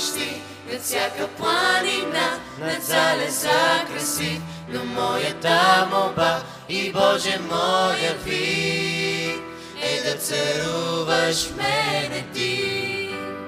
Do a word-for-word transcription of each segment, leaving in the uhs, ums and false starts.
царуващи над всяка планина, над залеза красив. Но моята молба и Боже моя вик е да царуваш в мене ти.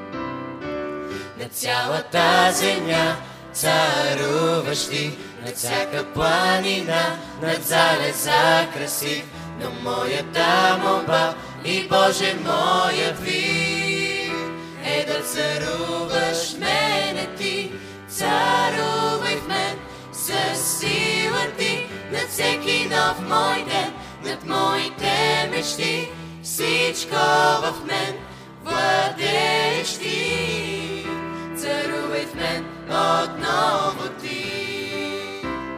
На цялата земя царуваш ти, над всяка планина, над залеза красив. Но моята молба и Боже моя вик е да царуваш в мене ти. Царувай в мен със сила ти, над всеки нов мой ден, над моите мечти. Всичко в мен владееш ти. Царувай в мен отново ти.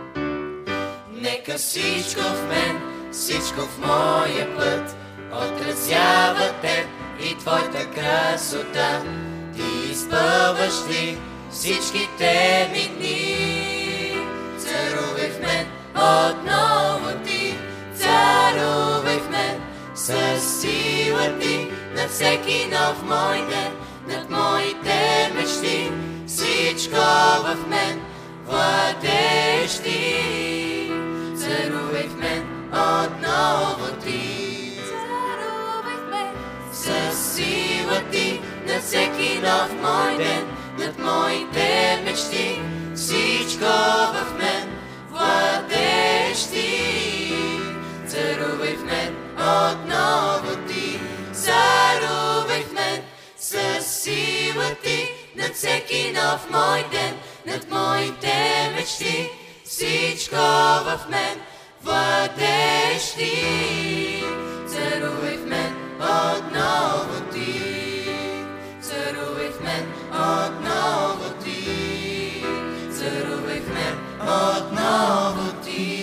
Нека всичко в мен, всичко в моя път отразява теб и твоята красота. Ти изпълваш ли всичките ми дни. Царувай в мен отново ти. Царувай в мен със сила ти, над всеки нов мой ден, над моите мечти. Всичко в мен владееш ти. Царувай в мен отново ти. Царувай в мен със сила ти, над всеки нов мой ден, над моите мечти. Всичко в мен владееш ти. Царувай в мен отново ти. Царувай в мен със сила ти, над всеки нов мой ден, над моите мечти. Всичко в мен владееш ти. Царувай в мен отново ти. Царувай в мен отново ти. Царувай в мен отново ти.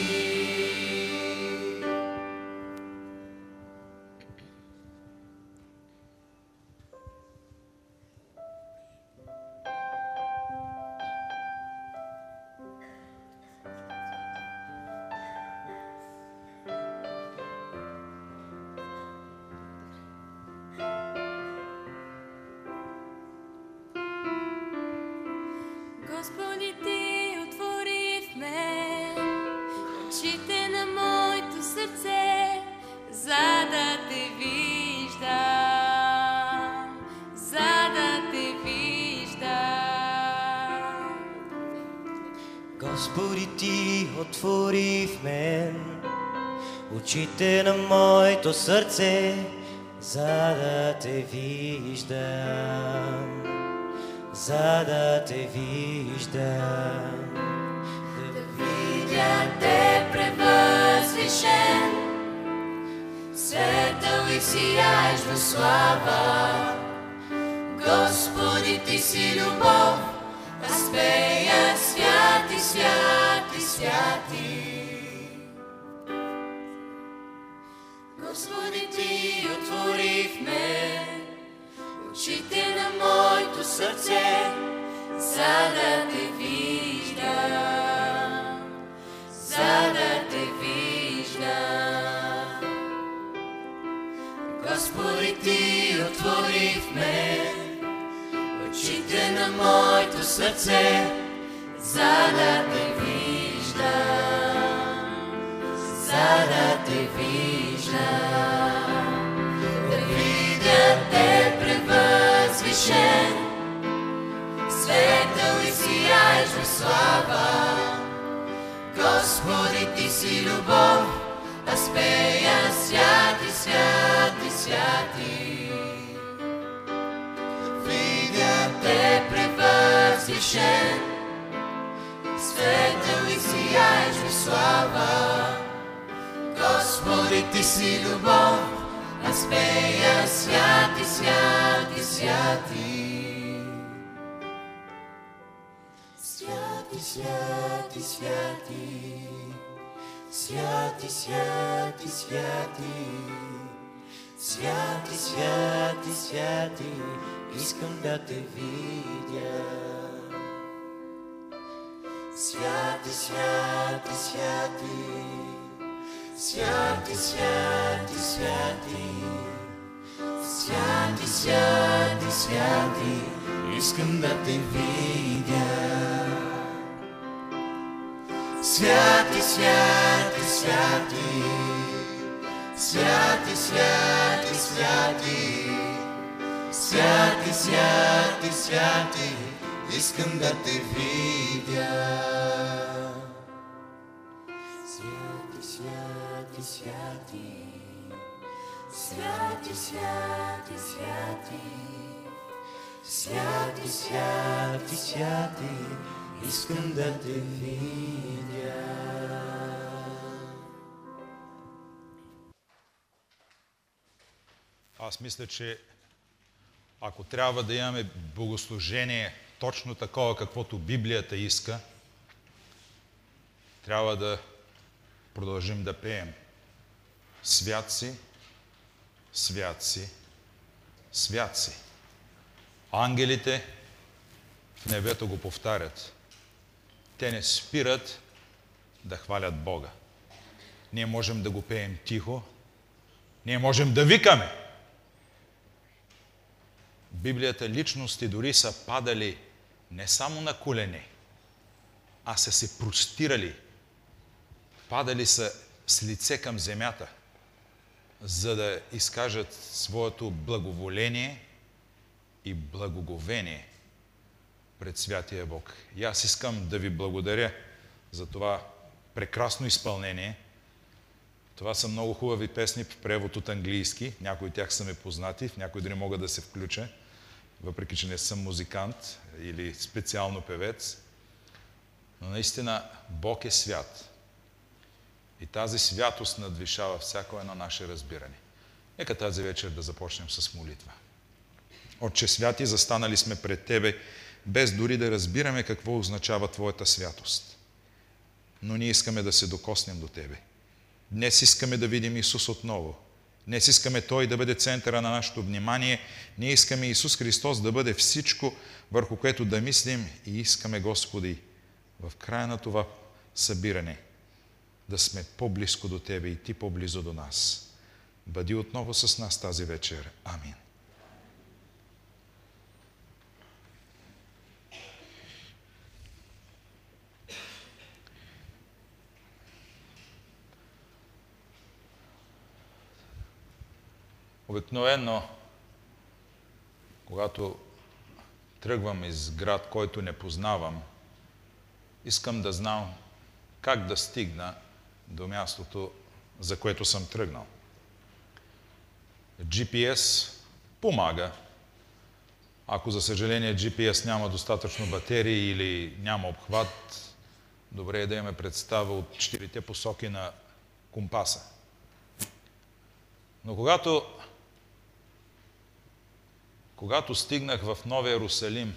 Господи, ти отвори в мен очите на моето сърце, за да те виждам, за да те виждам. Господи, ти отвори в мен очите на моето сърце, за да те виждам, за да те виждам. Да видя те превъзвишен, светъл и сияеш в слава. Господи, ти си любов, аз пея святи, святи, святи. Господи, ти отвори в мен очите на моето сърце, за да те виждам, за да те виждам. Господи, ти отвори в мен очите на моето сърце, за да те виждам, за да те виждам. Да видя те превъзвишен, светъл и сияеш в слава. Господи, ти си любов, аз пея святи, святи, святи. Видя те превъзвишен, светъл и сияеш в слава. Господи, ти си любов, аз пея святи, святи, святи. Святи, святи, святи. Святи, святи, святи. Святи, святи, святи, искам да те видя. Святи, святи, святи. Святи, святи, святи. Святи, святи, святи. искам да те видя. Святи, святи, святи, святи, святи, святи, святи, святи, святи, искам да те видя. Святи, святи, святи, святи, святи, святи, святи, святи, святи, искам да те видя. Аз мисля, че ако трябва да имаме богослужение точно такова, каквото Библията иска, трябва да продължим да пеем. Свят си, свят си, свят си. Ангелите в небето го повтарят. Те не спират да хвалят Бога. Ние можем да го пеем тихо, ние можем да викаме. В Библията личности дори са падали не само на колене, а са се простирали. Падали са с лице към земята, за да изкажат своето благоволение и благоговение пред Святия Бог. И аз искам да ви благодаря за това прекрасно изпълнение. Това са много хубави песни в превод от английски. Някои от тях са ми познати, в някои дори мога да се включа, въпреки че не съм музикант или специално певец. Но наистина Бог е свят. И тази святост надвишава всяко едно наше разбиране. Нека тази вечер да започнем с молитва. Отче святи, застанали сме пред Тебе, без дори да разбираме какво означава Твоята святост. Но ние искаме да се докоснем до Тебе. Днес искаме да видим Исус отново. Днес искаме Той да бъде центъра на нашето внимание. Ние искаме Исус Христос да бъде всичко, върху което да мислим, и искаме, Господи, в края на това събиране да сме по-близко до Тебе и Ти по-близо до нас. Бъди отново с нас тази вечер. Амин. Обикновено, когато тръгвам из град, който не познавам, искам да знам как да стигна до мястото, за което съм тръгнал. джи пи ес помага. Ако за съжаление джи пи ес няма достатъчно батерии или няма обхват, добре е да имаме представа от четирите посоки на компаса. Но когато Когато стигнах в Новия Иерусалим,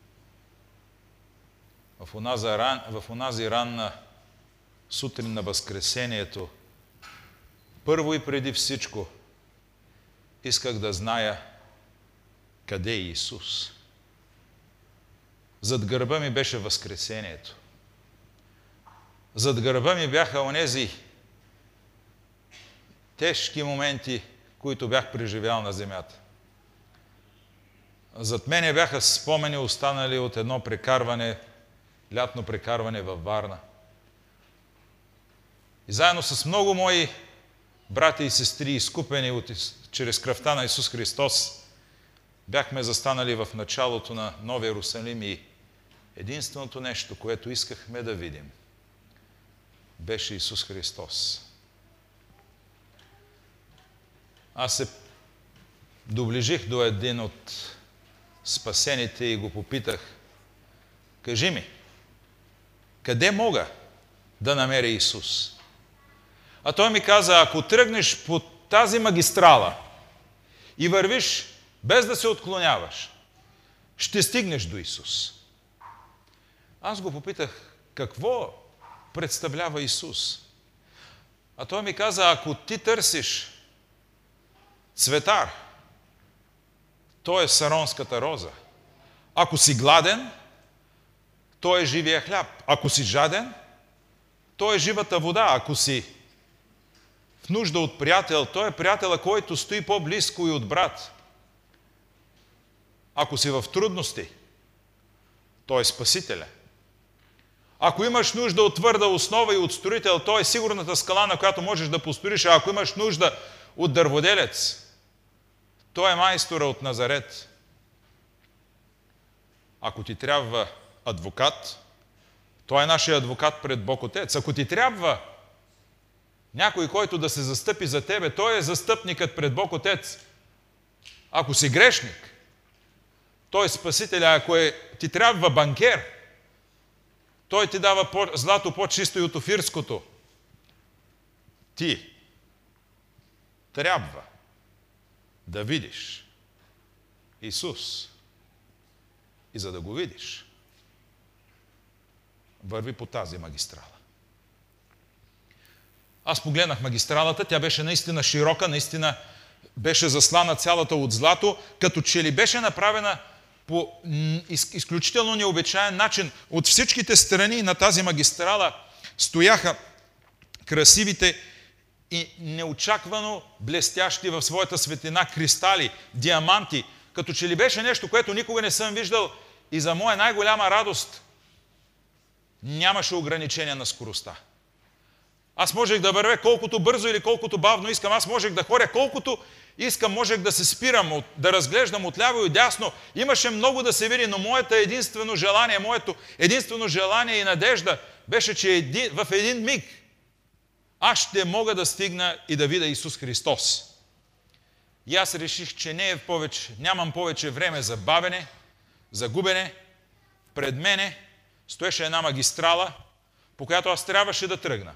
в онази, ран, в онази ранна сутрин на Възкресението, първо и преди всичко исках да зная къде е Исус. Зад гърба ми беше Възкресението. Зад гърба ми бяха онези тежки моменти, които бях преживял на земята. Зад мене бяха спомени останали от едно прекарване, лятно прекарване във Варна. И заедно с много мои брати и сестри, изкупени от, чрез кръвта на Исус Христос, бяхме застанали в началото на Новия Иерусалим и единственото нещо, което искахме да видим, беше Исус Христос. Аз се доближих до един от спасените и го попитах: кажи ми, къде мога да намеря Исус? А той ми каза: ако тръгнеш по тази магистрала и вървиш без да се отклоняваш, ще стигнеш до Исус. Аз го попитах: какво представлява Исус? А той ми каза: ако ти търсиш цветар, той е саронската роза. Ако си гладен, той е живия хляб. Ако си жаден, той е живата вода. Ако си в нужда от приятел, той е приятела, който стои по-близко и от брат. Ако си в трудности, Той е Спасителя. Ако имаш нужда от твърда основа и от строител, той е сигурната скала, на която можеш да построиш. А ако имаш нужда от дърводелец, той е майстора от Назарет. Ако ти трябва адвокат, той е нашия адвокат пред Бог Отец. Ако ти трябва някой, който да се застъпи за тебе, той е застъпникът пред Бог Отец. Ако си грешник, той е Спасителя. Ако е, ти трябва банкер, той ти дава по, злато по-чисто и от офирското. Ти трябва да видиш Исус. И за да го видиш, върви по тази магистрала. Аз погледнах магистралата, тя беше наистина широка, наистина беше заслана цялата от злато, като че ли беше направена по изключително необичаен начин. От всичките страни на тази магистрала стояха красивите и неочаквано блестящи в своята светлина кристали, диаманти, като че ли беше нещо, което никога не съм виждал, и за моя най-голяма радост нямаше ограничение на скоростта. Аз можех да вървя колкото бързо или колкото бавно искам, аз можех да ходя колкото искам, можех да се спирам, да разглеждам отляво и отдясно. Имаше много да се види, но моето единствено желание, моето единствено желание и надежда беше, че един, в един миг аз ще мога да стигна и да видя Исус Христос. И аз реших, че не е повече, нямам повече време за бавене, за губене. Пред мене стоеше една магистрала, по която аз трябваше да тръгна.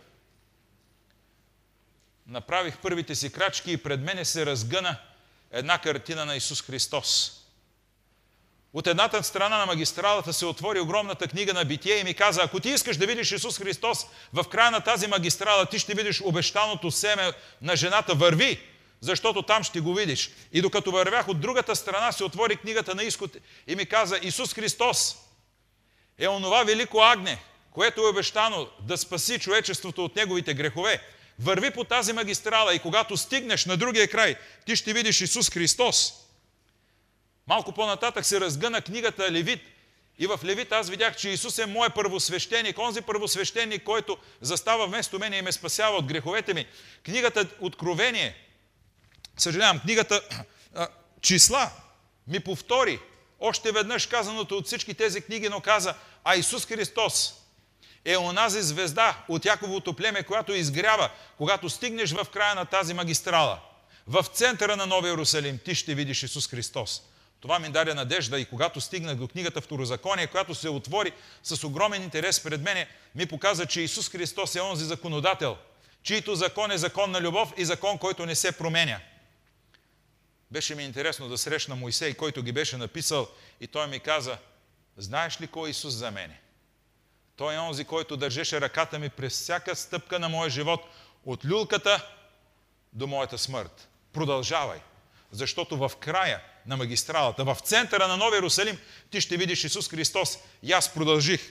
Направих първите си крачки и пред мене се разгъна една картина на Исус Христос. От едната страна на магистралата се отвори огромната книга на Битие и ми каза: ако ти искаш да видиш Исус Христос, в края на тази магистрала ти ще видиш обещаното семе на жената. Върви, защото там ще го видиш. И докато вървях, от другата страна се отвори книгата на Изход и ми каза: Исус Христос е онова велико агне, което е обещано да спаси човечеството от неговите грехове. Върви по тази магистрала и когато стигнеш на другия край, ти ще видиш Исус Христос. Малко по-нататък се разгъна книгата Левит и в Левит аз видях, че Исус е мой първосвещеник, онзи първосвещеник, който застава вместо мен и ме спасява от греховете ми. Книгата Откровение, съжалявам, книгата а, Числа ми повтори още веднъж казаното от всички тези книги, но каза: а Исус Христос е онази звезда от Яковото племе, която изгрява, когато стигнеш в края на тази магистрала. В центъра на Новия Иерусалим ти ще видиш Исус Христос. Това ми даде надежда и когато стигнах до книгата Второзаконие, която се отвори с огромен интерес пред мене, ми показа, че Исус Христос е онзи законодател, чийто закон е закон на любов и закон, който не се променя. Беше ми интересно да срещна Моисей, който ги беше написал, и той ми каза: знаеш ли кой е Исус за мене? Той е онзи, който държеше ръката ми през всяка стъпка на моя живот, от люлката до моята смърт. Продължавай, защото в края на магистралата, в центъра на Новия Иерусалим, ти ще видиш Исус Христос. И аз продължих.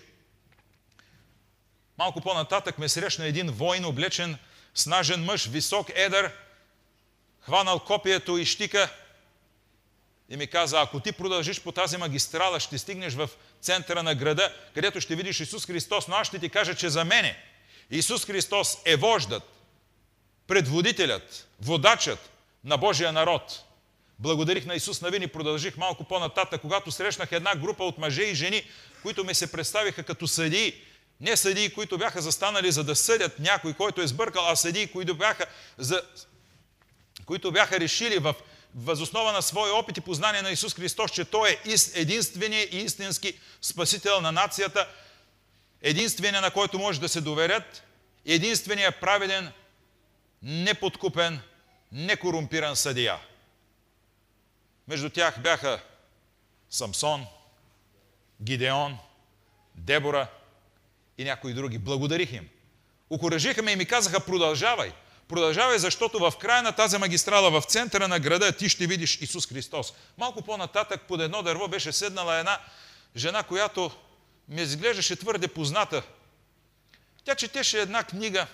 Малко по-нататък ме срещна един воин, облечен снажен мъж, висок, едър, хванал копието и щика и ми каза: ако ти продължиш по тази магистрала, ще стигнеш в центъра на града, където ще видиш Исус Христос, но аз ще ти кажа, че за мене Исус Христос е вождът, предводителят, водачът на Божия народ. Благодарих на Исус Навин и продължих малко по-нататък, когато срещнах една група от мъже и жени, които ми се представиха като съдии. Не съдии, които бяха застанали за да съдят някой, който е сбъркал, а съдии, които бяха, за... които бяха решили в възоснова на своя опит и познание на Исус Христос, че Той е единственият и истински спасител на нацията, единственият, на който може да се доверят, единственият праведен, неподкупен, некорумпиран съдия. Между тях бяха Самсон, Гидеон, Дебора и някои други. Благодарих им. Окуражиха ме и ми казаха: продължавай. Продължавай, защото в края на тази магистрала, в центъра на града, ти ще видиш Исус Христос. Малко по-нататък под едно дърво беше седнала една жена, която ми изглеждаше твърде позната. Тя четеше една книга,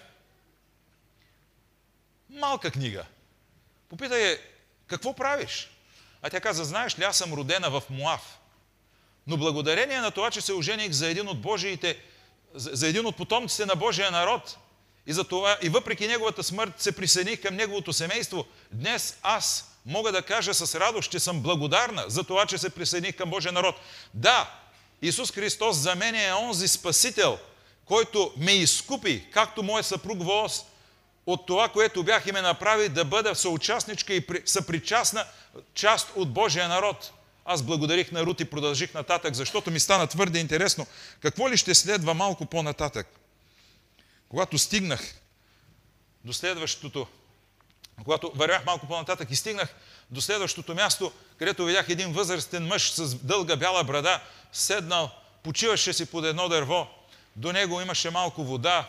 малка книга. Попитай я: какво правиш? А тя каза: знаеш ли, аз съм родена в Моав. Но благодарение на това, че се ожених за един от Божиите, за един от потомците на Божия народ, и за това, и въпреки неговата смърт се присъединих към неговото семейство, днес аз мога да кажа с радост, че съм благодарна за това, че се присъединих към Божия народ. Да, Исус Христос за мен е онзи Спасител, който ме изкупи, както моят съпруг Воос, от това, което бях и ме направи да бъда съучастничка и съпричастна част от Божия народ. Аз благодарих на Рут и продължих нататък, защото ми стана твърде интересно. Какво ли ще следва малко по-нататък? Когато стигнах до следващото, когато вървях малко по-нататък и стигнах до следващото място, където видях един възрастен мъж с дълга бяла брада, седнал, почиваше си под едно дърво. До него имаше малко вода,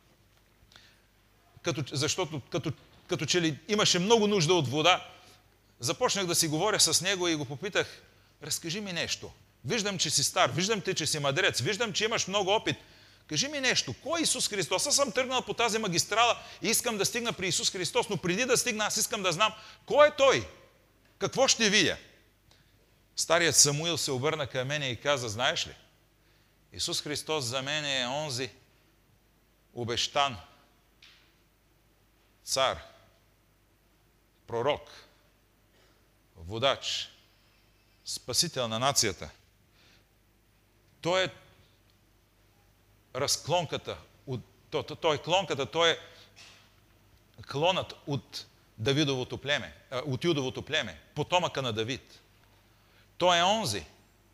като, защото като, като че ли имаше много нужда от вода. Започнах да си говоря с него и го попитах: разкажи ми нещо. Виждам, че си стар, виждам те, че си мъдрец, виждам, че имаш много опит. Кажи ми нещо. Кой е Исус Христос? Аз съм тръгнал по тази магистрала и искам да стигна при Исус Христос, но преди да стигна, аз искам да знам кой е Той. Какво ще видя? Старият Самуил се обърна към мене и каза: знаеш ли, Исус Христос за мен е онзи обещан цар, пророк, водач, спасител на нацията. Той е разклонката, от, той, той е клонката, той е клонът от Давидовото племе, от Юдовото племе, потомъка на Давид. Той е онзи,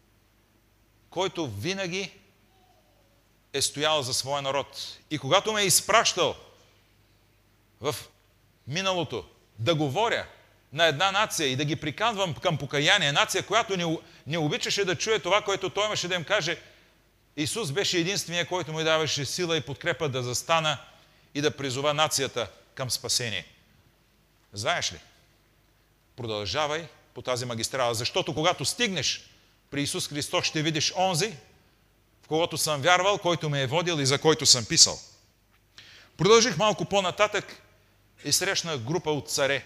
който винаги е стоял за своя народ. И когато ме е изпращал в миналото да говоря на една нация и да ги приканвам към покаяние, нация, която не, не обичаше да чуе това, което той имаше да им каже, Исус беше единствения, който му даваше сила и подкрепа да застана и да призова нацията към спасение. Знаеш ли, продължавай по тази магистрала, защото когато стигнеш при Исус Христос, ще видиш онзи, в когото съм вярвал, който ме е водил и за който съм писал. Продължих малко по-нататък и срещнах група от царе.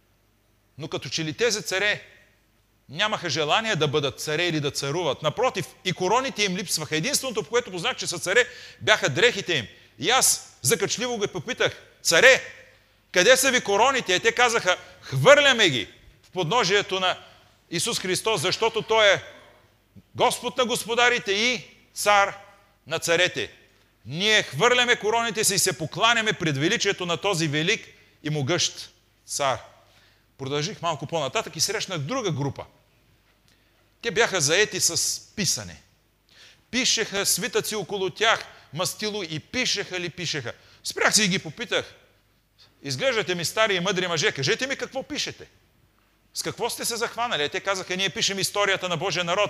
Но като че ли тези царе нямаха желание да бъдат царе или да царуват. Напротив, и короните им липсваха. Единственото, в което познах, че са царе, бяха дрехите им. И аз закачливо го попитах: царе, къде са ви короните? И те казаха: хвърляме ги в подножието на Исус Христос, защото Той е Господ на господарите и цар на царете. Ние хвърляме короните си и се покланяме пред величието на този велик и могъщ цар. Продължих малко по-нататък и срещнах друга група. Те бяха заети с писане. Пишеха свитъци около тях, мастило, и пишеха ли пишеха. Спрях се и ги попитах: изглеждате ми стари и мъдри мъже, кажете ми какво пишете. С какво сте се захванали? Те казаха: ние пишем историята на Божия народ.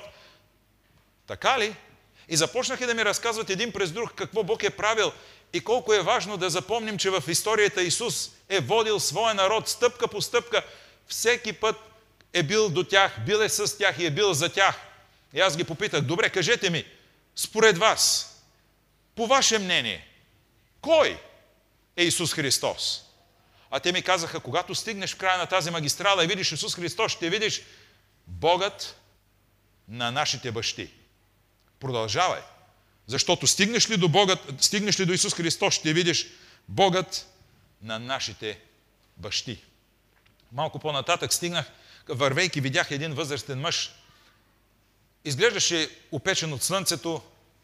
Така ли? И започнаха да ми разказват един през друг какво Бог е правил и колко е важно да запомним, че в историята Исус е водил своя народ стъпка по стъпка. Всеки път е бил до тях, бил е с тях и е бил за тях. И аз ги попитах: добре, кажете ми, според вас, по ваше мнение, кой е Исус Христос? А те ми казаха: когато стигнеш в края на тази магистрала и видиш Исус Христос, ще видиш Богът на нашите бащи. Продължавай. Защото стигнеш ли до Бога, стигнеш ли до Исус Христос, ще видиш Богът на нашите бащи. Малко по-нататък стигнах, вървейки, видях един възрастен мъж. Изглеждаше опечен от слънцето,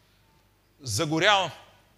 загорял,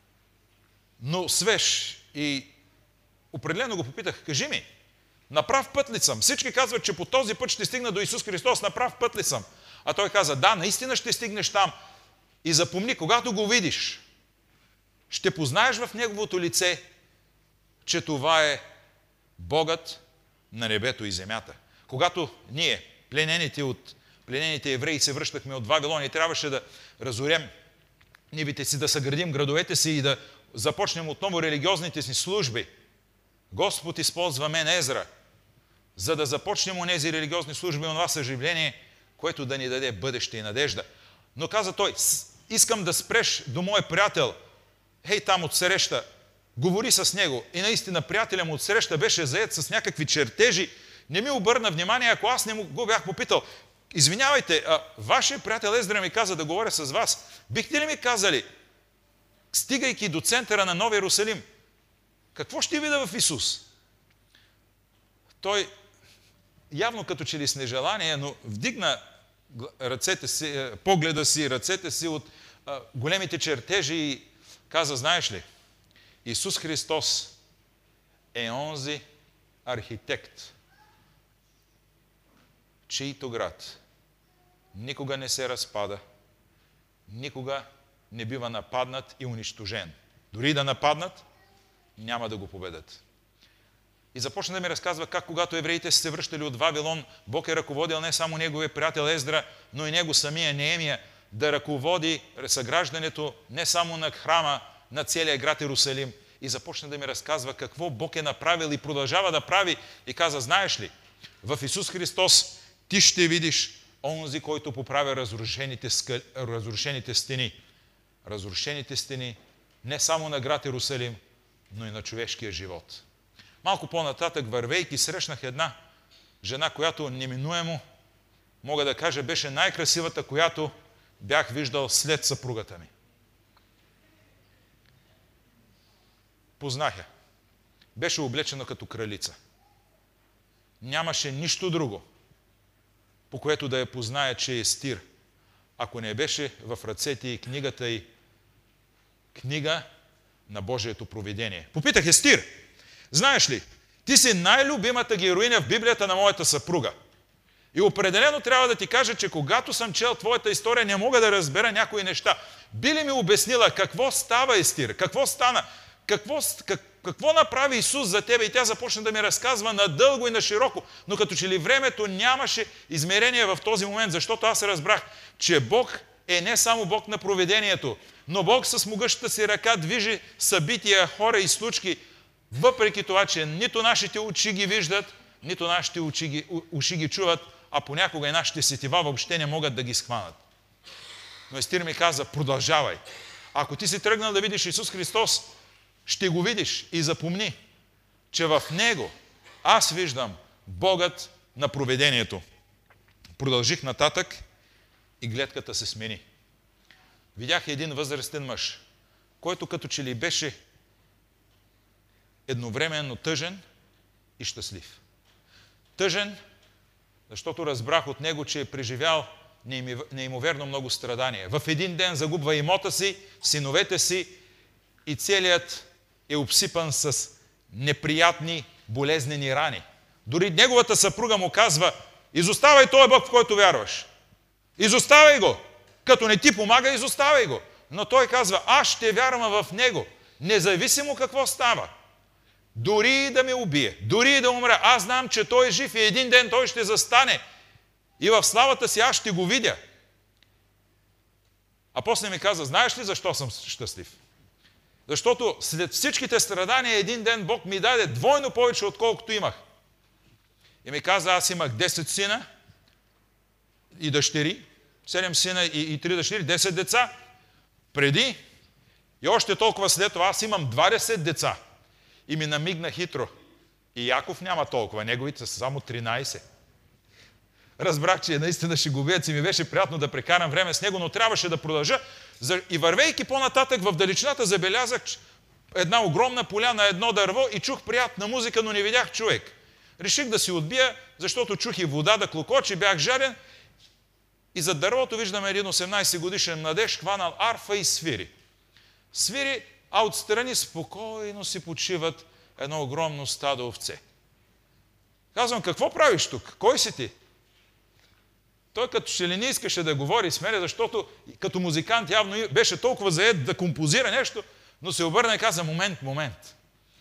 но свеж. И определено го попитах: кажи ми, на прав път ли съм? Всички казват, че по този път ще стигна до Исус Христос, на прав път ли съм? А той каза: да, наистина ще стигнеш там. И запомни, когато го видиш, ще познаеш в неговото лице, че това е Богът на небето и земята. Когато ние, пленените от пленените евреи, се връщахме от Вавилон и трябваше да разорем нивите си, да съградим градовете си и да започнем отново религиозните си служби, Господ използва мен, Езра, за да започнем онези религиозни служби, онова съживление, което да ни даде бъдеще и надежда. Но каза той: искам да спреш до мой приятел, хей, там отсреща, говори с него. И наистина приятелят му отсреща беше заед с някакви чертежи. Не ми обърна внимание, ако аз не го бях попитал: извинявайте, а, вашия приятел Ездра ми каза да говоря с вас. Бихте ли ми казали, стигайки до центъра на Новия Иерусалим, какво ще видя в Исус? Той, явно като че ли с нежелание, но вдигна ръцете си, погледа си, ръцете си от а, големите чертежи и каза, знаеш ли, Исус Христос е онзи архитект, чийто град никога не се разпада, никога не бива нападнат и унищожен. Дори да нападнат, няма да го победят. И започна да ми разказва как когато евреите се връщали от Вавилон, Бог е ръководил не само неговия приятел Ездра, но и него самия Неемия да ръководи съграждането не само на храма, на целия град Иерусалим. И започна да ми разказва какво Бог е направил и продължава да прави. И каза, знаеш ли, в Исус Христос ти ще видиш онзи, който поправя разрушените, скъл... разрушените стени. Разрушените стени не само на град Иерусалим, но и на човешкия живот. Малко по-нататък, вървейки, срещнах една жена, която неминуемо, мога да кажа, беше най-красивата, която бях виждал след съпругата ми. Познах я. Беше облечена като кралица. Нямаше нищо друго, по което да я позная, че е стир, ако не беше в ръцете и книгата й, книга на Божието провидение. Попитах Естир, знаеш ли, ти си най-любимата героиня в Библията на моята съпруга. И определено трябва да ти кажа, че когато съм чел твоята история, не мога да разбера някои неща. Би ли ми обяснила какво става, Естир? Какво стана? Какво, как, какво направи Исус за тебе? И тя започна да ми разказва надълго и на широко. Но като че ли времето нямаше измерение в този момент, защото аз разбрах, че Бог е не само Бог на провидението, но Бог с могъщата си ръка движи събития, хора и случки, въпреки това, че нито нашите очи ги виждат, нито нашите уши ги, уши ги чуват, а понякога и нашите сетива въобще не могат да ги схванат. Но Естир ми каза, продължавай. Ако ти си тръгнал да видиш Исус Христос, ще го видиш и запомни, че в Него аз виждам Богът на провидението. Продължих нататък и гледката се смени. Видях един възрастен мъж, който като че ли беше едновременно тъжен и щастлив. Тъжен, защото разбрах от него, че е преживял неимоверно много страдания. В един ден загубва имота си, синовете си и целият е обсипан с неприятни болезнени рани. Дори неговата съпруга му казва, изоставай този Бог, в който вярваш. Изоставай го. Като не ти помага, изоставай го. Но той казва, аз ще вярвам в Него, независимо какво става. Дори и да ме убие, дори и да умра, аз знам, че той е жив и един ден той ще застане. И в славата си аз ще го видя. А после ми каза, знаеш ли защо съм щастлив? Защото след всичките страдания един ден Бог ми даде двойно повече, отколкото имах. И ми каза, аз имах десет сина и дъщери, седем сина и три дъщери, десет деца. Преди и още толкова след това аз имам двадесет деца. И ми намигна хитро. И Яков няма толкова, неговите са само тринадесет. Разбрах, че наистина шеговиец и ми беше приятно да прекарам време с него, но трябваше да продължа. И вървейки по-нататък в далечината забелязах една огромна поляна, едно дърво и чух приятна музика, но не видях човек. Реших да си отбия, защото чух и вода да клокочи, бях жаден. И зад дървото виждам един осемнадесет годишен младеж, хванал арфа и свири. Свири, а отстрани спокойно си почиват едно огромно стадо овце. Казвам, какво правиш тук? Кой си ти? Той като че ли не искаше да говори с мене, защото като музикант явно беше толкова заед да композира нещо, но се обърна и каза, момент, момент.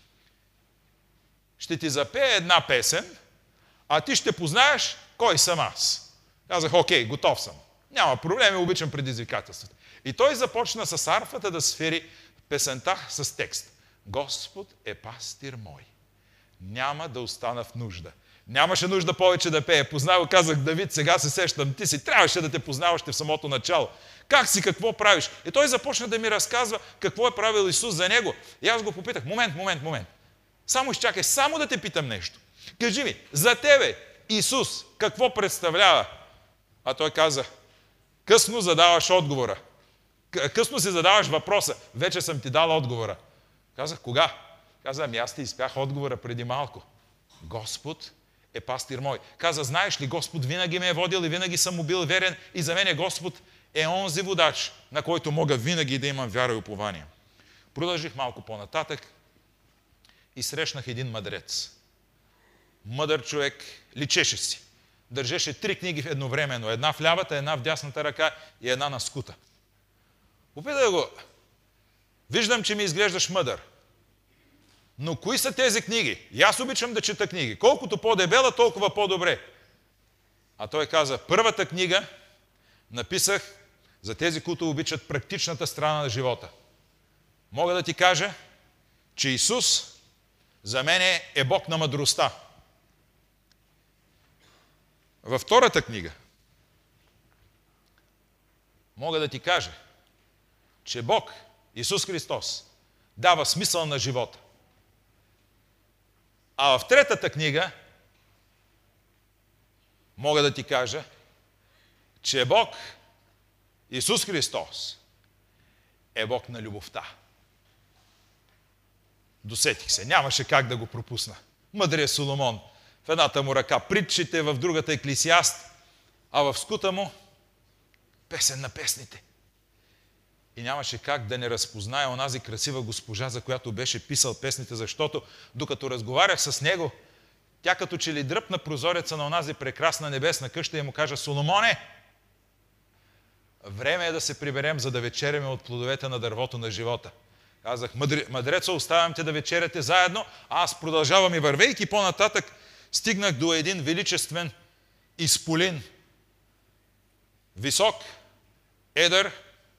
Ще ти запея една песен, а ти ще познаеш кой съм аз. Казах, окей, готов съм. Няма проблеми, обичам предизвикателствата. И той започна с арфата да свири песента с текст. Господ е пастир мой. Няма да остана в нужда. Нямаше нужда повече да пее. Познава, казах, Давид, сега се сещам. Ти си трябваше да те познаваш в самото начало. Как си, какво правиш? И той започна да ми разказва какво е правил Исус за него. И аз го попитах, момент, момент, момент. Само изчакай, само да те питам нещо. Кажи ми, за тебе Исус какво представлява? А той каза, късно задаваш отговора. Късно си задаваш въпроса. Вече съм ти дал отговора. Казах, кога? Каза, ами аз ти изпях отговора преди малко. Господ е пастир мой. Каза, знаеш ли, Господ винаги ме е водил и винаги съм му бил верен и за мен е Господ е онзи водач, на който мога винаги да имам вяра и упование. Продължих малко по-нататък и срещнах един мъдрец. Мъдър човек, личеше си. Държеше три книги едновременно. Една в лявата, една в дясната ръка и една на скута. Попитах го, виждам, че ми изглеждаш мъдър. Но кои са тези книги? И аз обичам да чета книги. Колкото по-дебела, толкова по-добре. А той каза, първата книга написах за тези, които обичат практичната страна на живота. Мога да ти кажа, че Исус за мен е Бог на мъдростта. Във втората книга мога да ти кажа, че Бог, Исус Христос, дава смисъл на живота. А в третата книга мога да ти кажа, че Бог, Исус Христос, е Бог на любовта. Досетих се, нямаше как да го пропусна. Мъдрия Соломон, в едната му ръка притчите, в другата Еклесиаст, а в скута му песен на песните. И нямаше как да не разпозная онази красива госпожа, за която беше писал песните, защото докато разговарях с него, тя като че ли дръпна прозореца на онази прекрасна небесна къща и му кажа, Соломоне, време е да се приберем, за да вечеряме от плодовете на дървото на живота. Казах, мъдреца, оставям те да вечеряте заедно, а аз продължавам и вървейки по-нататък, стигнах до един величествен изполин. Висок, едър,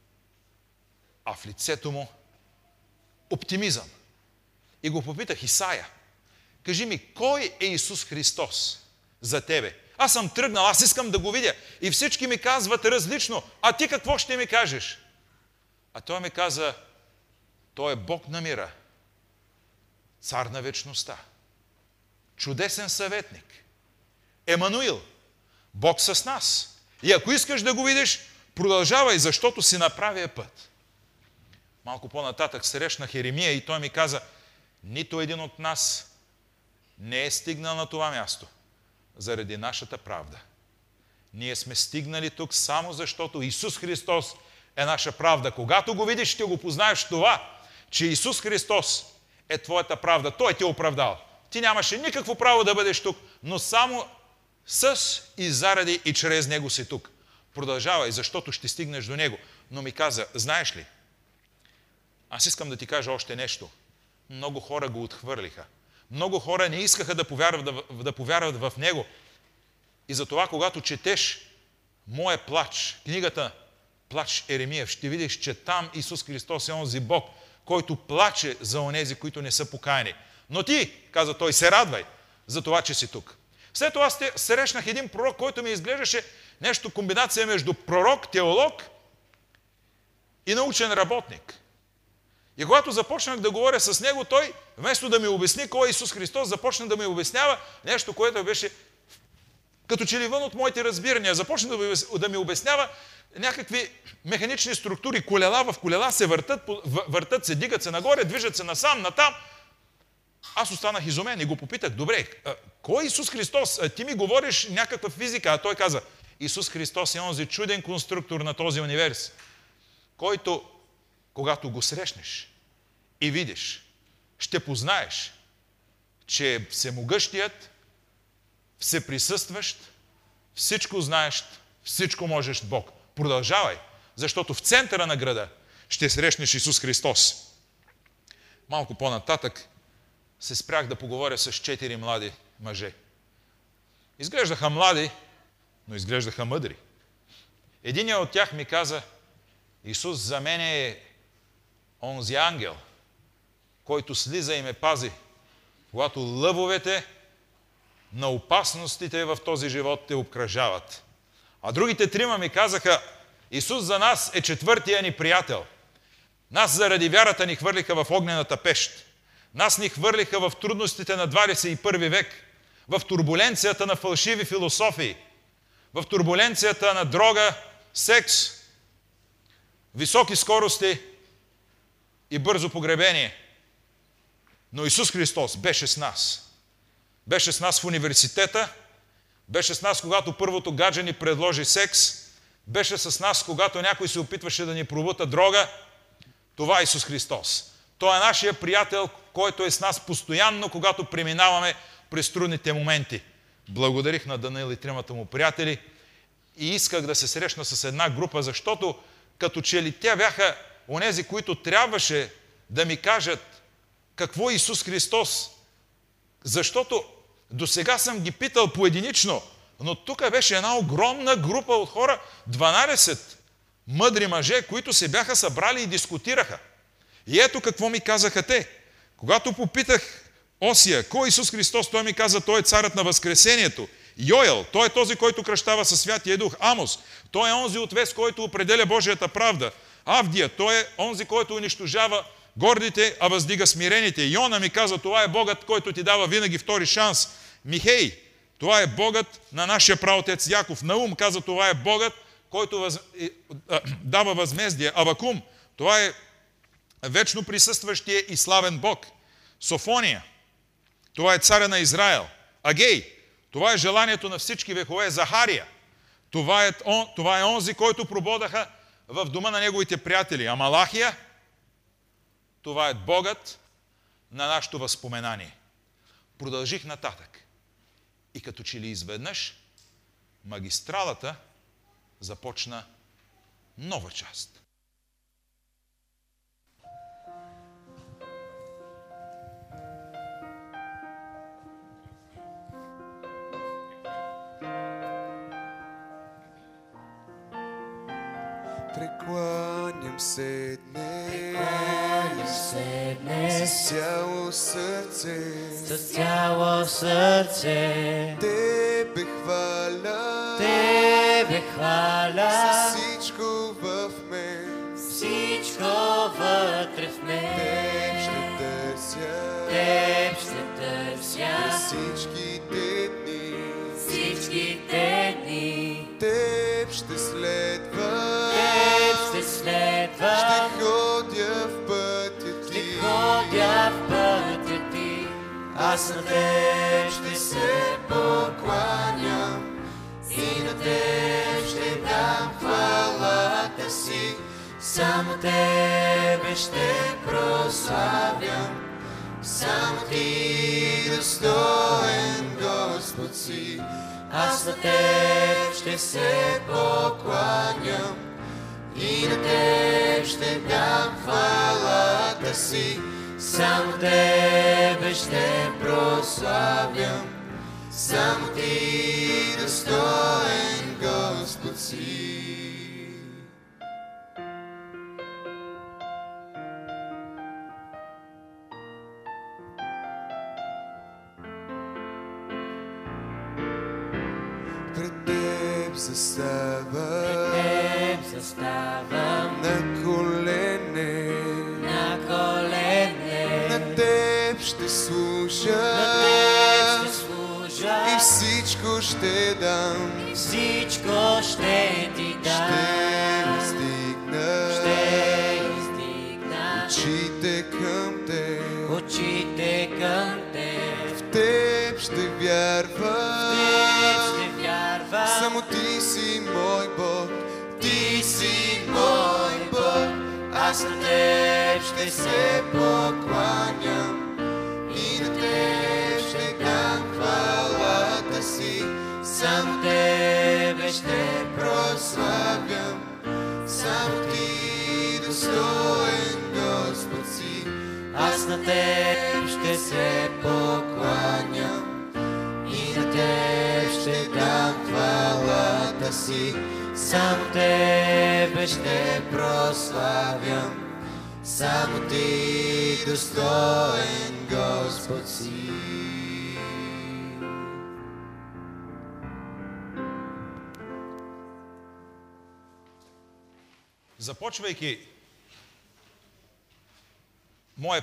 а в лицето му оптимизъм. И го попитах, Исая, кажи ми, кой е Исус Христос за тебе? Аз съм тръгнал, аз искам да го видя. И всички ми казват различно. А ти какво ще ми кажеш? А той ми каза, той е Бог на мира, цар на вечността, чудесен съветник, Емануил, Бог с нас. И ако искаш да го видиш, продължавай, защото си на правия път. Малко по-нататък срещнах Еремия и той ми каза, нито един от нас не е стигнал на това място заради нашата правда. Ние сме стигнали тук само защото Исус Христос е наша правда. Когато го видиш, ще го познаеш това, че Исус Христос е твоята правда. Той те е оправдал. Ти нямаше никакво право да бъдеш тук, но само с и заради и чрез Него си тук. Продължавай, защото ще стигнеш до Него. Но ми каза, знаеш ли, аз искам да ти кажа още нещо. Много хора го отхвърлиха. Много хора не искаха да повярват, да, да повярват в Него. И затова, когато четеш Моя плач, книгата Плач Еремиев, ще видиш, че там Исус Христос е онзи Бог, който плаче за онези, които не са покаяни. Но ти, каза той, се радвай за това, че си тук. След това срещнах един пророк, който ми изглеждаше нещо комбинация между пророк, теолог и научен работник. И когато започнах да говоря с него, той, вместо да ми обясни кой е Исус Христос, започна да ми обяснява нещо, което беше като че ли вън от моите разбирания. Започна да ми обяснява някакви механични структури, колела в колела се въртат, въртат се, дигат се нагоре, движат се насам, натам. Аз останах изумен и го попитах, добре, кой е Исус Христос? Ти ми говориш някаква физика, а той каза, Исус Христос е онзи чуден конструктор на този универс, който, когато го срещнеш и видиш, ще познаеш, че е всемогъщият, всеприсъстващ, всичко знаещ, всичко можещ Бог. Продължавай, защото в центъра на града ще срещнеш Исус Христос. Малко по-нататък се спрях да поговоря с четири млади мъже. Изглеждаха млади, но изглеждаха мъдри. Единият от тях ми каза, Исус за мен е онзи ангел, който слиза и ме пази, когато лъвовете на опасностите в този живот те обкръжават. А другите трима ми казаха, Исус за нас е четвъртия ни приятел. Нас заради вярата ни хвърлиха в огнената пещ. Нас ни хвърлиха в трудностите на двадесет и първи век, в турбуленцията на фалшиви философии, в турбуленцията на дрога, секс, високи скорости и бързо погребение. Но Исус Христос беше с нас. Беше с нас в университета, беше с нас, когато първото гадже ни предложи секс, беше с нас, когато някой се опитваше да ни пробута дрога. Това е Исус Христос. Той е нашия приятел, който е с нас постоянно, когато преминаваме през трудните моменти. Благодарих на Данаил и тримата му приятели и исках да се срещна с една група, защото като че ли те бяха онези, които трябваше да ми кажат какво е Исус Христос. Защото до сега съм ги питал поединично, но тук беше една огромна група от хора, дванадесет мъдри мъже, които се бяха събрали и дискутираха. И ето какво ми казаха те. Когато попитах Осия, кой е Исус Христос, той ми каза, той е царът на възкресението. Йоел, той е този, който кръщава със Святия Дух. Амос, той е онзи отвес, който определя Божията правда. Авдия, той е онзи, който унищожава гордите, а въздига смирените. Йона ми каза, това е Богът, който ти дава винаги втори шанс. Михей, това е Богът на нашия праотец Яков. Наум каза, това е Богът, който въз... дава възмездие. Авакум, това е вечно присъстващия и славен Бог. Софония, това е царя на Израел. Агей, това е желанието на всички векове. Захария, това е, он, това е онзи, който прободаха в дома на неговите приятели. А Малахия, това е Богът на нашето възпоменание. Продължих нататък. И като че ли изведнъж магистралата започна нова част. Прекланям се днес, Прекланям се днес с цяло сърце, с цяло сърце. Тебе хваля, Тебе с хваля, всичко в мен. всичко вътре в мен. Теб ще търся, Теб ще търся през всичките дни. всичките дни. Теб ще следва, Теб ще следва, ще ходя в пътя ти. ще ходя в пътя ти. Аз на Теб ще се покланям и на Теб ще дам хвалата си. Само Тебе ще прославям, само Ти достоен Господ си. Аз на Теб ще се покланям и на Теб ще дам хвалата си. Само Тебе ще прославям, само Ти достоен Господ си. Пред Теб заставам, Теб заставам на колене, на колене, на Теб ще служа, на Теб ще служа и всичко ще дам. и всичко ще Ти Ще дам. издигна Ще издигна очите към Теб, очите към Теб. в Теб ще вярвам. Теб ще вярвам, Само Ти си мой Бог, Ти си мой Бог. Аз на Теб ще се покланям и на Теб ще дам хвалата си. Само Тебе ще прославям, само Ти достоен Господ си. Аз на Теб ще се покланям и на Теб ще дам хвалата си. Само Тебе ще прославям, само Ти достоен Господ си. Започвайки мое,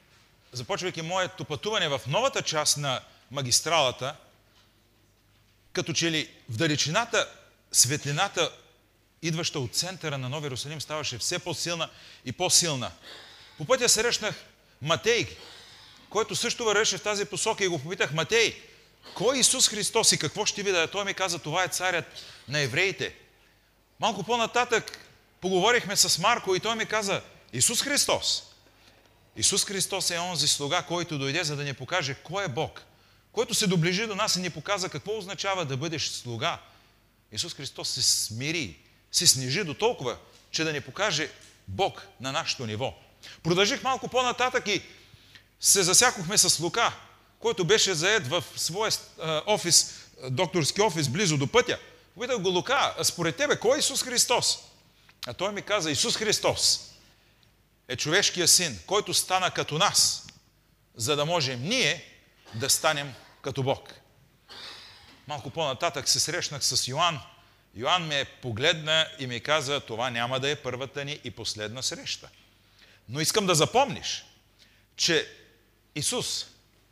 започвайки моето пътуване в новата част на магистралата, като че ли в далечината светлината, идваща от центъра на Нови Йерусалим, ставаше все по-силна и по-силна. По пътя срещнах Матей, който също вървеше в тази посока и го попитах: Матей, кой е Исус Христос и какво ще видя? Той ми каза: това е царят на евреите. Малко по-нататък поговорихме с Марко и той ми каза: Исус Христос. Исус Христос е онзи слуга, който дойде, за да ни покаже кой е Бог, който се доближи до нас и ни показа какво означава да бъдеш слуга. Исус Христос се смири, се снижи до толкова, че да ни покаже Бог на нашето ниво. Продължих малко по-нататък и се засякохме с Лука, който беше заед в своя офис, докторски офис, близо до пътя. Попитах го: Лука, според тебе кой е Исус Христос? А той ми каза: Исус Христос е човешкия син, който стана като нас, за да можем ние да станем като Бог. Малко по-нататък се срещнах с Йоан. Йоан ме погледна и ми каза: това няма да е първата ни и последна среща. Но искам да запомниш, че Исус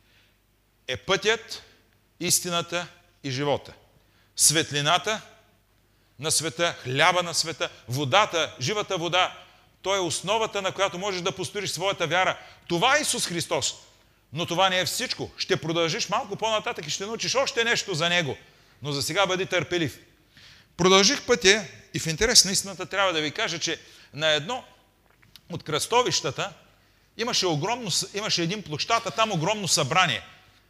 е пътят, истината и живота. Светлината на света, хляба на света, водата, живата вода. Той е основата, на която можеш да построиш своята вяра. Това е Исус Христос. Но това не е всичко. Ще продължиш малко по-нататък и ще научиш още нещо за Него. Но за сега бъди търпелив. Продължих пътя и в интерес на истината трябва да ви кажа, че на едно от кръстовищата имаше, огромно, имаше един площад, а там огромно събрание.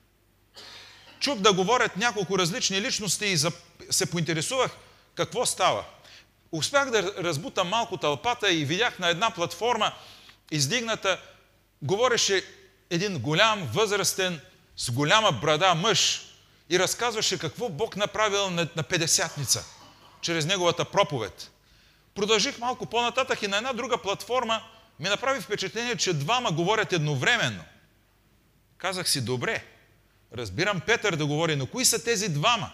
Чух да говорят няколко различни личности и се поинтересувах какво става. Успях да разбутам малко тълпата и видях на една платформа издигната, говореше един голям, възрастен, с голяма брада мъж и разказваше какво Бог направил на, на Петдесятница, чрез неговата проповед. Продължих малко по-нататък и на една друга платформа ми направи впечатление, че двама говорят едновременно. Казах си: добре, разбирам Петър да говори, но кои са тези двама?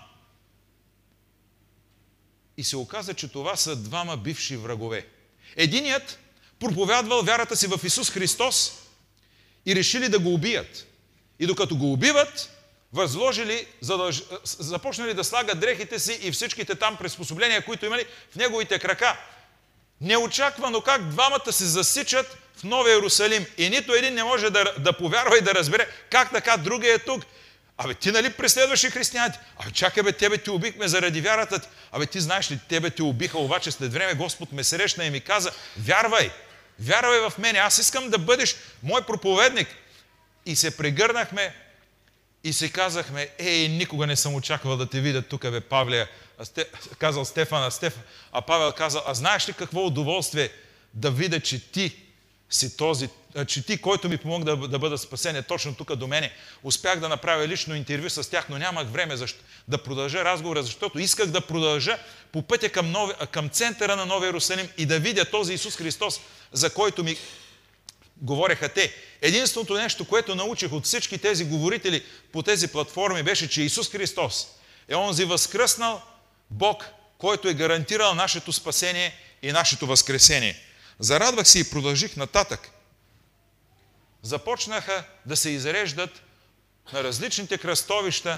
И се оказа, че това са двама бивши врагове. Единият проповядвал вярата си в Исус Христос и решили да го убият. И докато го убиват, възложили, задълж... започнали да слагат дрехите си и всичките там приспособления, които имали в неговите крака. Неочаквано как двамата се засичат в Новия Йерусалим и нито един не може да, да повярва и да разбере как така другия е тук. Абе, ти нали преследваш и християните? Абе, чакай бе, тебе ти убихме заради вярата ти. Абе, ти знаеш ли, тебе те убиха, обаче след време Господ ме срещна и ми каза: вярвай, вярвай в мене, аз искам да бъдеш мой проповедник. И се прегърнахме и си казахме: ей, никога не съм очаквал да те видя тук, бе, Павле. А сте, казал Стефан, а, Стеф, а Павел казал: а знаеш ли какво удоволствие да видя, че ти си този, че ти, който ми помогна да, да бъда спасен, е точно тук до мене. Успях да направя лично интервю с тях, но нямах време защо, да продължа разговора, защото исках да продължа по пътя към, нови, към центъра на Новия Йерусалим и да видя този Исус Христос, за който ми говореха те. Единственото нещо, което научих от всички тези говорители по тези платформи, беше, че Исус Христос е онзи възкръснал Бог, който е гарантирал нашето спасение и нашето възкресение. Зарадвах се и продължих нататък. Започнаха да се изреждат на различните кръстовища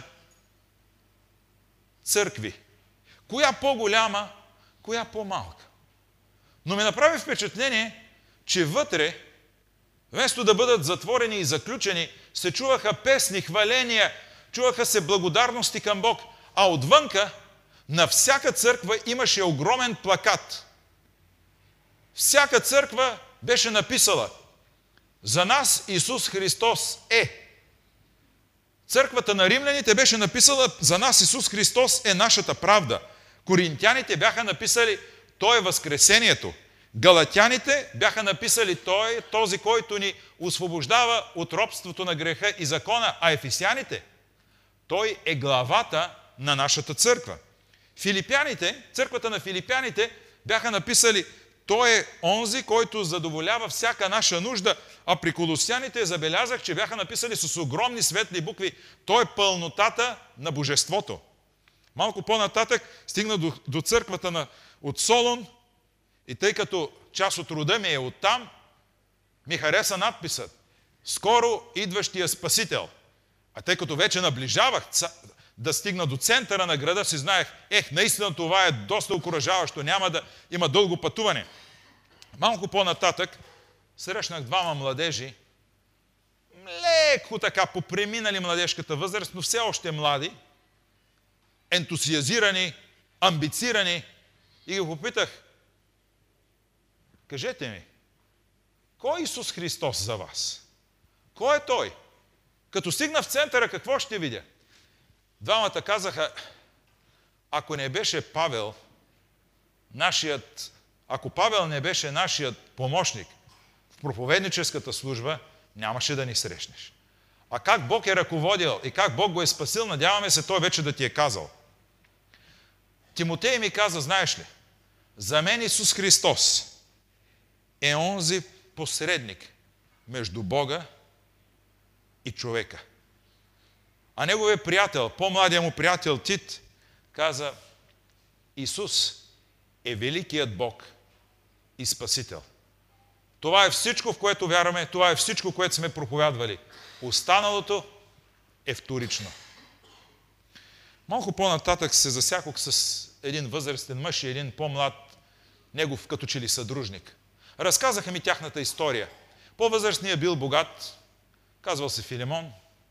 църкви. Коя по-голяма, коя по-малка. Но ми направи впечатление, че вътре, вместо да бъдат затворени и заключени, се чуваха песни, хваления, чуваха се благодарности към Бог, а отвънка на всяка църква имаше огромен плакат. Всяка църква беше написала: за нас Исус Христос е. Църквата на римляните беше написала: за нас Исус Христос е нашата правда. Коринтяните бяха написали: Той е възкресението. Галатяните бяха написали: Той е този, който ни освобождава от робството на греха и закона. А ефесяните: Той е главата на нашата църква. Филипяните, църквата на филипяните бяха написали: Той е онзи, който задоволява всяка наша нужда, а при колосяните забелязах, че бяха написали с огромни светли букви: Той е пълнотата на божеството. Малко по-нататък стигна до, до църквата на, от Солон и тъй като част от рода ми е оттам, ми хареса надписът: Скоро идващия Спасител. А тъй като вече наближавах да стигна до центъра на града, си знаех, ех, наистина това е доста окуражаващо, няма да има дълго пътуване. Малко по-нататък срещнах двама младежи, леко така попреминали младежката възраст, но все още млади, ентусиазирани, амбицирани, и ги попитах, кажете ми, кой е Исус Христос за вас? Кой е Той? Като стигна в центъра, какво ще видя? Двамата казаха, ако не беше Павел, нашият, ако Павел не беше нашият помощник в проповедническата служба, нямаше да ни срещнеш. А как Бог е ръководил и как Бог го е спасил, надяваме се Той вече да ти е казал. Тимотей ми каза, знаеш ли, за мен Исус Христос е онзи посредник между Бога и човека. А неговият приятел, по-младият му приятел Тит, каза, Исус е великият Бог и Спасител. Това е всичко, в което вярваме, това е всичко, което сме проповядвали. Останалото е вторично. Малко по-нататък се засякох с един възрастен мъж и един по-млад, негов като че ли съдружник. Разказаха ми тяхната история. По-възрастният бил богат, казвал се Филимон.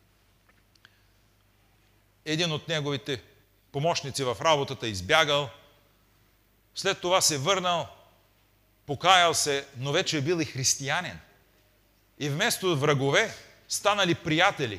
Един от неговите помощници в работата избягал. След това се върнал, покаял се, но вече е бил и християнин. И вместо врагове, станали приятели.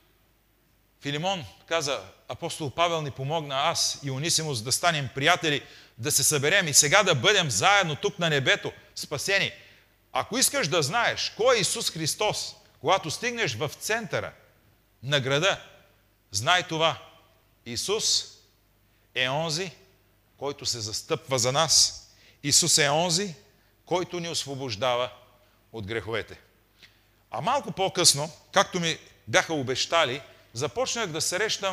Филимон каза, апостол Павел ни помогна, аз и Онисимус да станем приятели, да се съберем и сега да бъдем заедно тук на небето, спасени. Ако искаш да знаеш кой е Исус Христос, когато стигнеш в центъра на града, знай това. Исус е онзи, който се застъпва за нас. Исус е онзи, който ни освобождава от греховете. А малко по-късно, както ми бяха обещали, започнах да срещам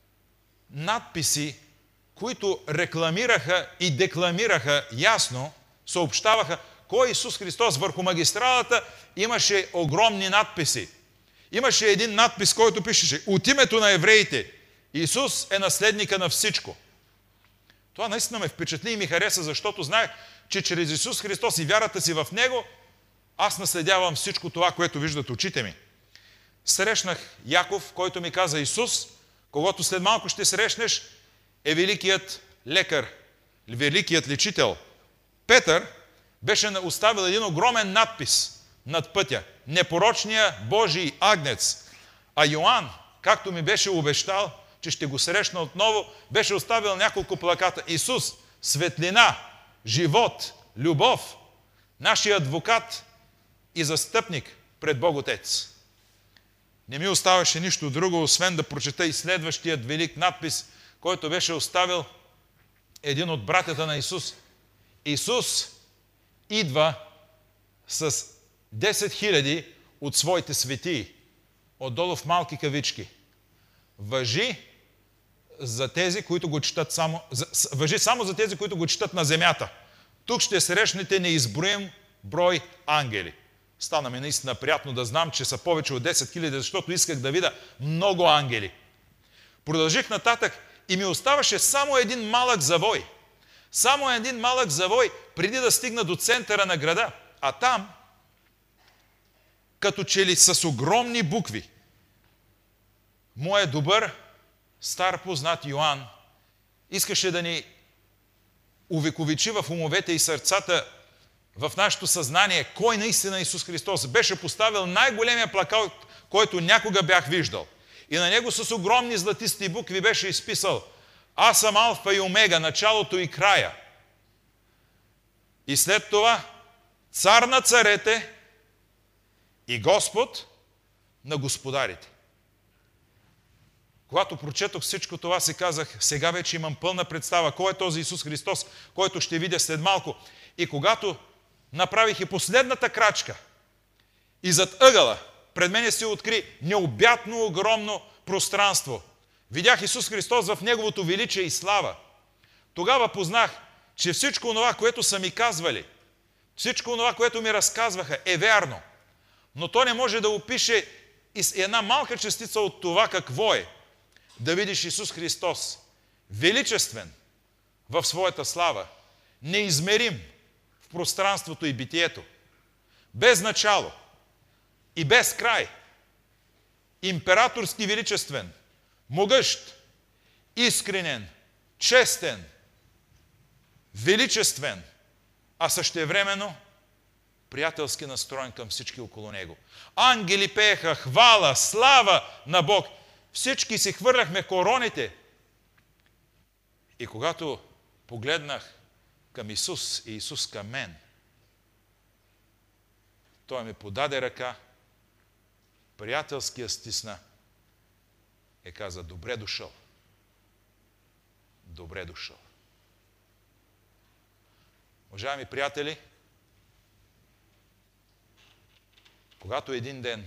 надписи, които рекламираха и декламираха ясно, съобщаваха кой е Исус Христос. Върху магистралата имаше огромни надписи. Имаше един надпис, който пишеше от името на евреите Исус е наследника на всичко. Това наистина ме впечатли и ми хареса, защото знаех, че чрез Исус Христос и вярата си в Него аз наследявам всичко това, което виждат очите ми. Срещнах Яков, който ми каза, Исус, когото след малко ще срещнеш, е великият лекар, великият лечител. Петър беше оставил един огромен надпис над пътя. Непорочния Божий агнец. А Йоан, както ми беше обещал, че ще го срещна отново, беше оставил няколко плаката. Исус, светлина, живот, любов, нашия адвокат и застъпник пред Бог Отец. Не ми оставаше нищо друго, освен да прочета и следващият велик надпис, който беше оставил един от братята на Исус. Исус идва с десет хиляди от своите светии, отдолу в малки кавички. Важи за тези, които го четат само, важи само за тези, които го четат на земята. Тук ще срещнете неизброим брой ангели. Стана ми наистина приятно да знам, че са повече от десет хиляди, защото исках да видя много ангели. Продължих нататък и ми оставаше само един малък завой. Само един малък завой, преди да стигна до центъра на града. А там, като че ли с огромни букви, моят добър, стар познат Йоан искаше да ни увековечи в умовете и сърцата, в нашето съзнание, кой наистина е Исус Христос. Беше поставил най-големия плакат, който някога бях виждал. И на него с огромни златисти букви беше изписал: Аз съм Алфа и Омега, началото и края. И след това цар на царете и Господ на господарите. Когато прочетох всичко това, си казах, сега вече имам пълна представа кой е този Исус Христос, който ще видя след малко. И когато направих и последната крачка и зад ъгъла пред мене се откри необятно огромно пространство. Видях Исус Христос в Неговото величие и слава. Тогава познах, че всичко това, което са ми казвали, всичко това, което ми разказваха, е вярно. Но то не може да опише и една малка частица от това какво е. да видиш Исус Христос величествен в своята слава, неизмерим в пространството и битието, без начало и без край, императорски величествен, могъщ, искренен, честен, величествен, а същевременно приятелски настроен към всички около него. Ангели пееха хвала, слава на Бог. Всички си хвърляхме короните. И когато погледнах към Исус и Исус към мен, Той ми подаде ръка, приятелски я стисна и каза: добре дошъл. Добре дошъл. Уважаеми приятели, когато един ден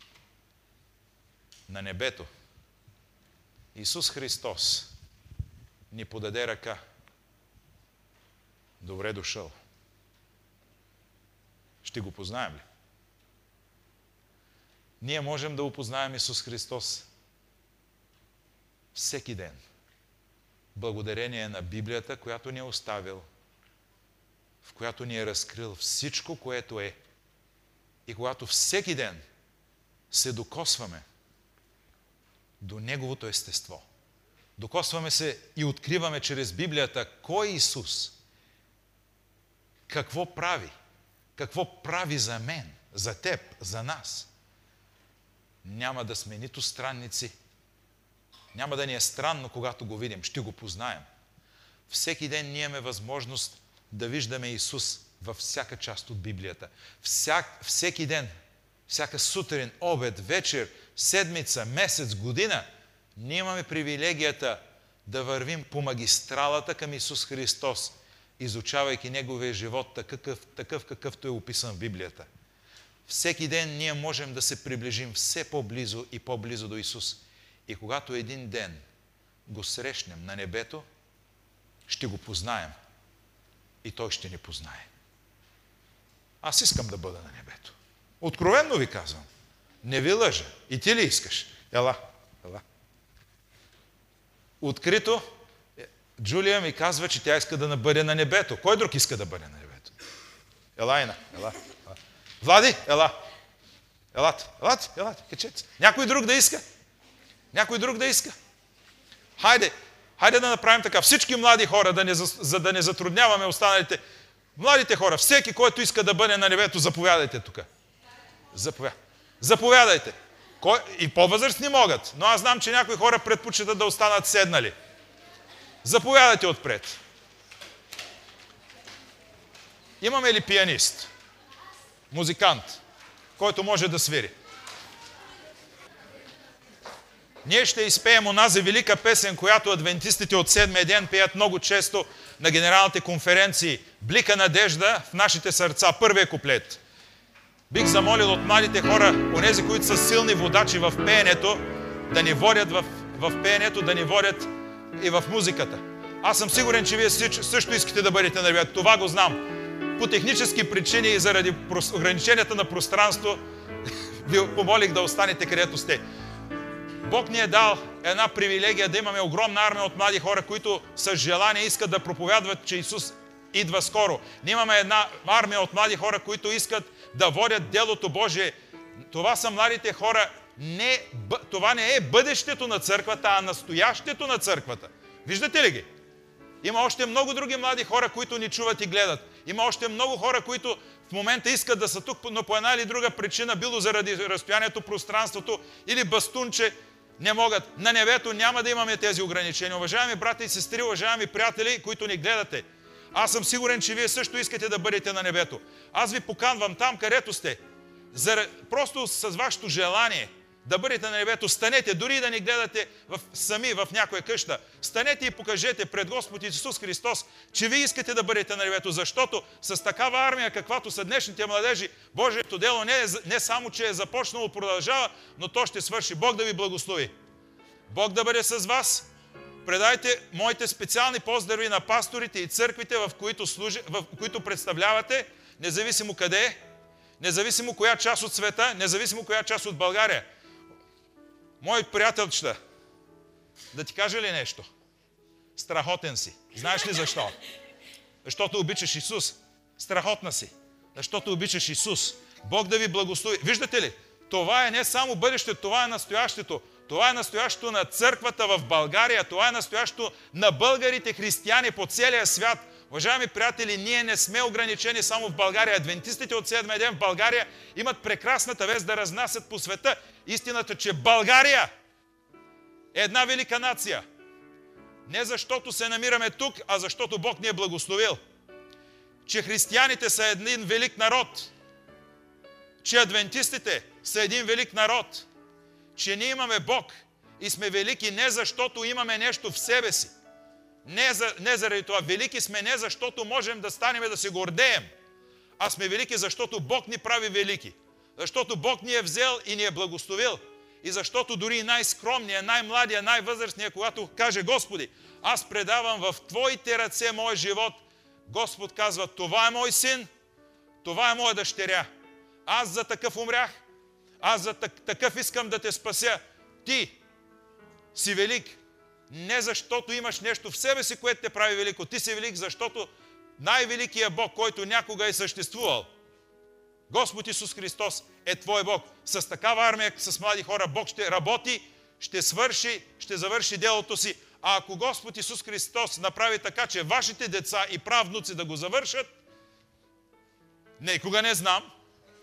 на небето Исус Христос ни подаде ръка, добре дошъл, ще го познаем ли? Ние можем да опознаем Исус Христос всеки ден, благодарение на Библията, която ни е оставил, в която ни е разкрил всичко, което е. И когато всеки ден се докосваме до Неговото естество, докосваме се и откриваме чрез Библията кой е Исус, какво прави, какво прави за мен, за теб, за нас, няма да сме нито странници, няма да ни е странно, когато го видим, ще го познаем. Всеки ден ние имаме възможност да виждаме Исус във всяка част от Библията. Всяк, всеки ден, всяка сутрин, обед, вечер, седмица, месец, година, ние имаме привилегията да вървим по магистралата към Исус Христос, изучавайки Неговия живот такъв, такъв какъвто е описан в Библията. Всеки ден ние можем да се приближим все по-близо и по-близо до Исус. И когато един ден го срещнем на небето, ще го познаем и Той ще ни познае. Аз искам да бъда на небето. Откровенно ви казвам. Не ви лъжа. И ти ли искаш? Ела, ела. Открито, Джулия ми казва, че тя иска да бъде на небето. Кой друг иска да бъде на небето? Елайна, ела. ела. Влади, ела. Елате, елате, елате, качете. Някой друг да иска? Някой друг да иска? Хайде, хайде да направим така. Всички млади хора, да не, за да не затрудняваме останалите, младите хора, всеки, който иска да бъде на небето, заповядайте тук. Заповя... Заповядайте. Кой... И по-възрастни могат, но аз знам, че някои хора предпочитат да останат седнали. Заповядайте отпред. Имаме ли пианист? Музикант, който може да свири? Ние ще изпеем онази велика песен, която адвентистите от седмия ден пеят много често на генералните конференции. Блика надежда в нашите сърца. Първия куплет. Бих замолил от младите хора, онези, които са силни водачи в пеенето, да ни водят в, в пеенето, да ни водят и в музиката. Аз съм сигурен, че вие също искате да бъдете на небето. Това го знам. По технически причини и заради ограниченията на пространство ви помолих да останете където сте. Бог ни е дал една привилегия да имаме огромна армия от млади хора, които с желание искат да проповядват, че Исус идва скоро. Ние имаме една армия от млади хора, които искат да водят делото Божие. Това са младите хора. Не, това не е бъдещето на църквата, а настоящето на църквата. Виждате ли ги? Има още много други млади хора, които ни чуват и гледат. Има още много хора, които в момента искат да са тук, но по една или друга причина, било заради разстоянието, пространството или бастунче, не могат. На небето няма да имаме тези ограничения. Уважаеми брати и сестри, уважаеми приятели, които ни гледате, аз съм сигурен, че вие също искате да бъдете на небето. Аз ви поканвам там, където сте. Просто с вашето желание да бъдете на небето, станете, дори да ни гледате в, сами в някоя къща. Станете и покажете пред Господ Исус Христос, че вие искате да бъдете на небето, защото с такава армия, каквато са днешните младежи, Божието дело не, е, не само, че е започнало, продължава, но то ще свърши. Бог да ви благослови. Бог да бъде с вас. Предайте моите специални поздрави на пасторите и църквите, в които, служи, в които представлявате, независимо къде е, независимо коя част от света, независимо коя част от България. Мои приятелчета, Да ти кажа ли нещо? Страхотен си. Знаеш ли защо? Защото обичаш Исус. Страхотна си. Защото обичаш Исус. Бог да ви благослови. Виждате ли? Това е не само бъдещето, това е настоящето. Това е настоящето на църквата в България. Това е настоящето на българите християни по целия свят. Уважаеми приятели, ние не сме ограничени само в България. Адвентистите от седмия ден в България имат прекрасната вест да разнасят по света истината, че България е една велика нация. Не защото се намираме тук, а защото Бог ни е благословил. Че християните са един велик народ. Че адвентистите са един велик народ. Че ние имаме Бог и сме велики не защото имаме нещо в себе си. Не, за, не заради това. Велики сме не защото можем да станем да се гордеем, а сме велики, защото Бог ни прави велики. Защото Бог ни е взел и ни е благословил. И защото дори най-скромния, най-младия, най-възрастния, когато каже: Господи, аз предавам в Твоите ръце мой живот, Господ казва: това е мой син, това е моя дъщеря. Аз за такъв умрях, аз за такъв искам да те спася. Ти си велик. Не защото имаш нещо в себе си, което те прави велико. Ти си велик, защото най-великият Бог, който някога е съществувал, Господ Исус Христос, е твой Бог. С такава армия, с млади хора, Бог ще работи, ще свърши, ще завърши делото си. А ако Господ Исус Христос направи така, че вашите деца и правнуци да го завършат, никога не знам,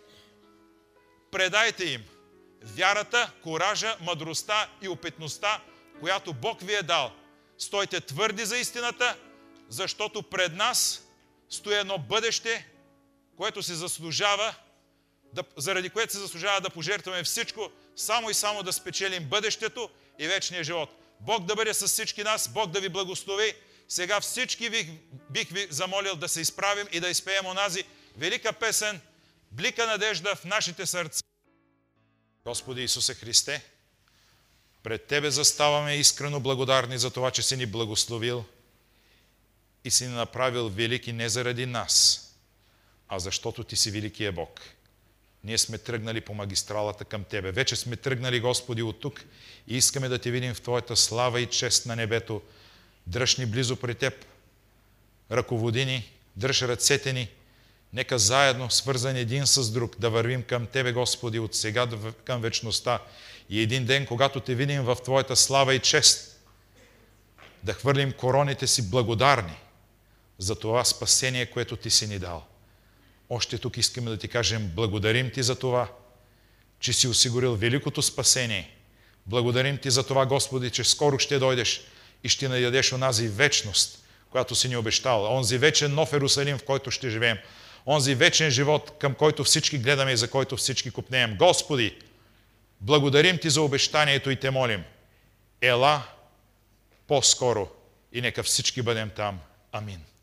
предайте им вярата, коража, мъдростта и опитността, която Бог ви е дал. Стойте твърди за истината, защото пред нас стои едно бъдеще, което се заслужава, да, заради което се заслужава да пожертваме всичко, само и само да спечелим бъдещето и вечния живот. Бог да бъде с всички нас, Бог да ви благослови. Сега всички бих, бих ви замолил да се изправим и да изпеем онази велика песен "Блика надежда в нашите сърца". Господи Исусе Христе, пред Тебе заставаме искрено благодарни за това, че си ни благословил и си ни направил велики не заради нас, а защото Ти си великия Бог. Ние сме тръгнали по магистралата към Тебе. Вече сме тръгнали, Господи, от тук и искаме да Те видим в Твоята слава и чест на небето. Дръж ни близо при Теб, ръководи ни, дръж ръцете ни. Нека заедно, свързани един с друг, да вървим към Тебе, Господи, от сега към вечността. И един ден, когато Те видим в Твоята слава и чест, да хвърлим короните си благодарни за това спасение, което Ти си ни дал. Още тук искаме да Ти кажем: благодарим Ти за това, че си осигурил великото спасение. Благодарим Ти за това, Господи, че скоро ще дойдеш и ще ни дадеш онази вечност, която си ни обещал. Онзи вечен нов Ерусалим, в който ще живеем. Онзи вечен живот, към който всички гледаме и за който всички копнеем. Господи, благодарим Ти за обещанието и Те молим: ела по-скоро и нека всички бъдем там. Амин.